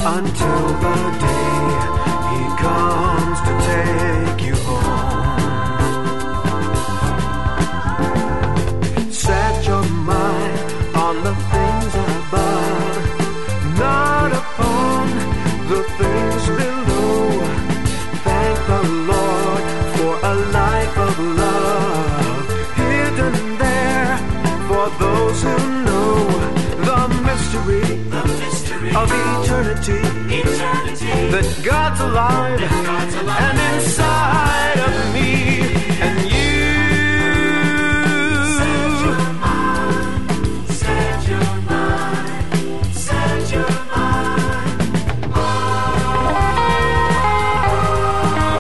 until the day He comes to take you home. Set your mind on the things above, not upon the things below. Thank the Lord for a life of love hidden there for those who know the mystery of eternity, that God's alive and inside of me.